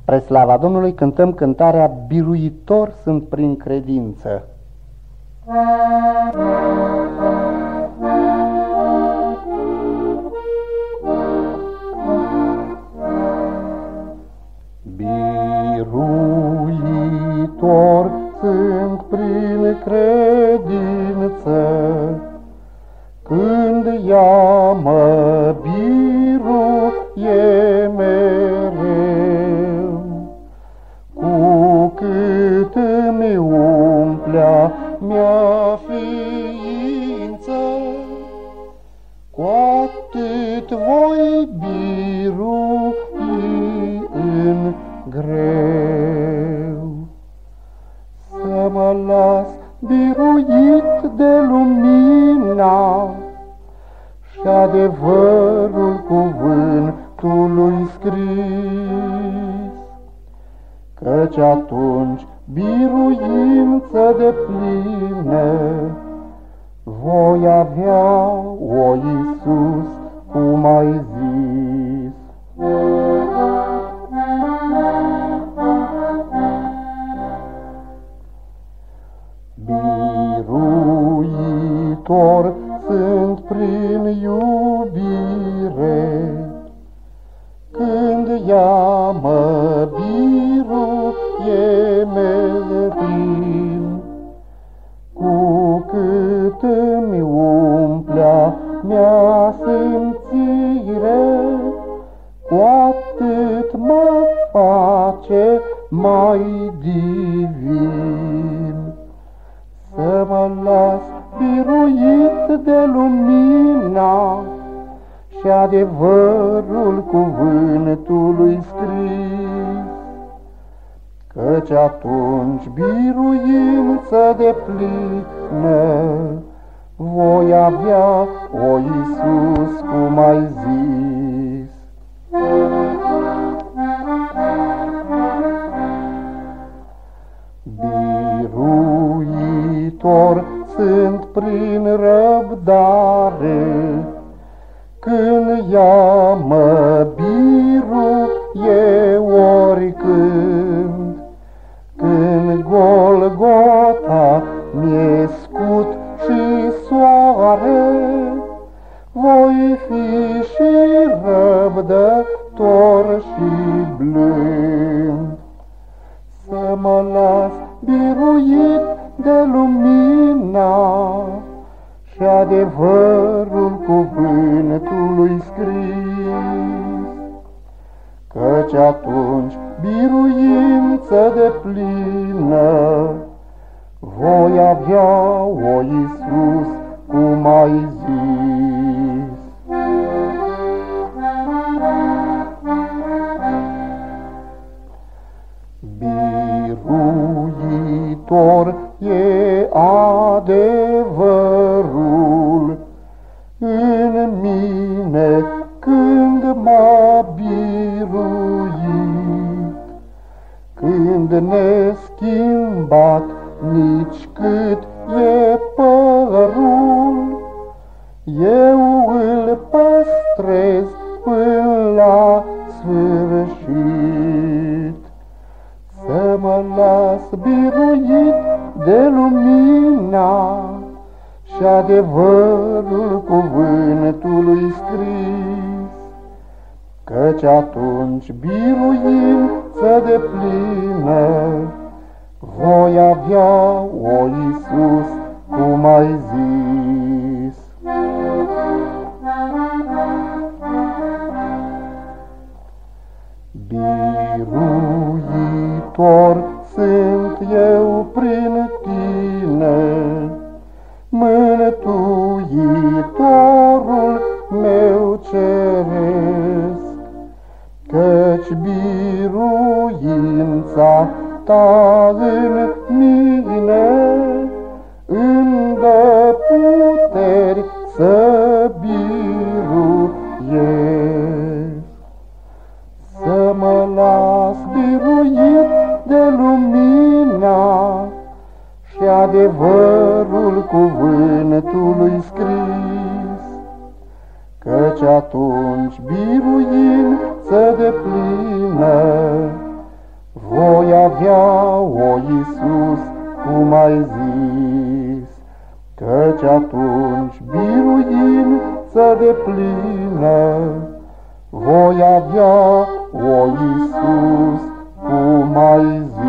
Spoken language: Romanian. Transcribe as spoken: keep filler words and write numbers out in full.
Spre slava Domnului cântăm cântarea Biruitor sunt prin credință. Biruitor sunt prin credință, când ea mă biruie mereu, cu cât îmi umplea mea ființă, cu atât voi birui în greu. Să mă las biruit de lumina și adevărul cuvântului scris, căci atunci biruință deplină voi avea, o Iisus, cum ai zis. Biruitor sunt prin iubire, când ea mă biruie mereu, cu cât îmi umplea mea simțire, cu atât mă face mai divin. Să mă las biruit de lumina și adevărul cuvântului scris, căci atunci biruință deplină voi avea, o Iisus, cum ai zis. Biruitor sunt prin răbdare, când ea mă biruie oricând, când Golgota mi-e scut și soare, voi fi și răbdător și blând. Să mă las biruit de lumina și adevărul cuvântului scris, căci atunci biruință deplină voi avea, o Iisus, cum ai zis. Biruitor e adevărul în mine când m-a biruit, când neschimbat nici cât e părul, eu îl păstrez până la sfârșit. Să mă las biruit de lumina și adevărul cuvântului scris, căci atunci biruință deplină voi avea, o Iisus, cum ai zis. Biruitor sunt eu prin tine, Mântuitorul meu ceresc, căci biruința ta în mine îmi dă puteri să biruiesc. Să mă las biruit de lumina și adevărul cuvântului scris, căci atunci biruință deplină avea, o Iisus, cum ai zis, căci atunci biruință deplină voi avea, o Iisus, cum ai zis.